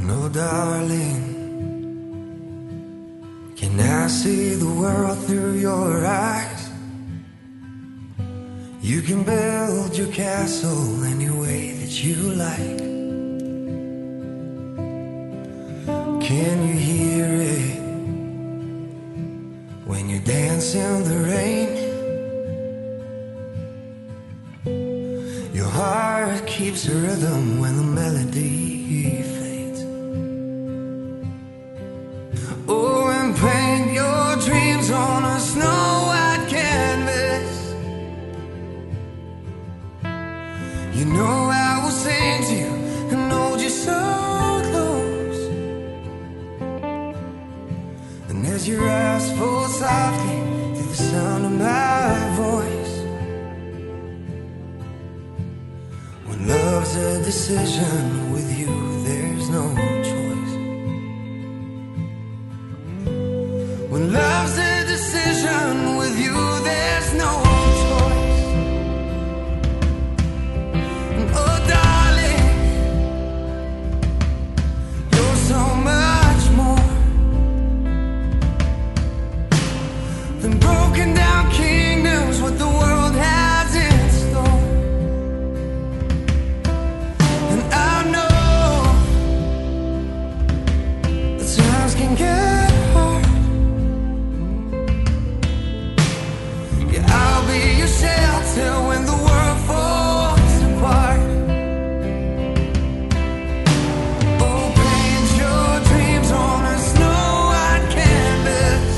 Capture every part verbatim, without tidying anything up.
No, darling, can I see the world through your eyes? You can build your castle any way that you like. Can you hear it when you dance in the rain? Your heart keeps a rhythm when the melody fades. Oh, and paint your dreams on a snow-white canvas. You know I will sing to you and hold you so close. And as your eyes fall softly to the sound of my voice, when love's a decision with you, there's no choice. When love's a decision with you, there's no choice. And oh, darling, you're so much more than broken down kingdoms, what the world has in store. And I know the times can get hard. Yeah, I'll be your shelter when the world falls apart. Oh, paint your dreams on a snow-white canvas.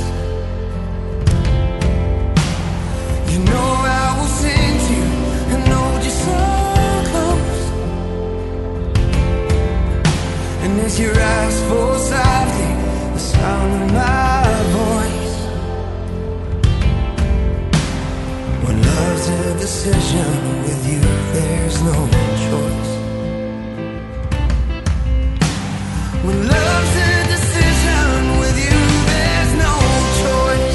You know I will sing to you and hold you so close. And as your eyes fall softly, the sound of my voice, when love's a decision with you, there's no choice. When love's a decision with you, there's no choice.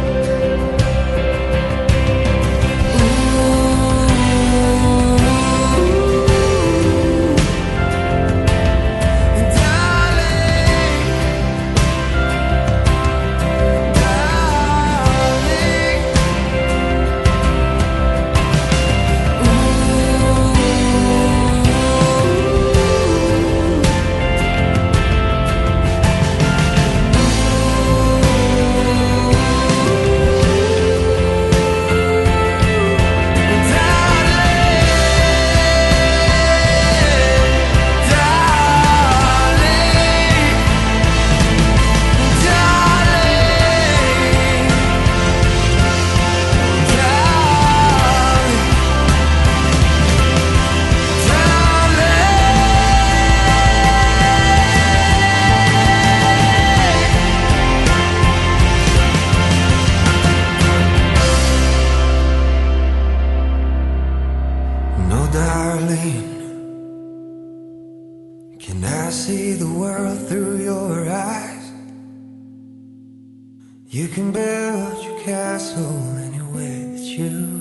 No, darling, can I see the world through your eyes? You can build your castle any way that you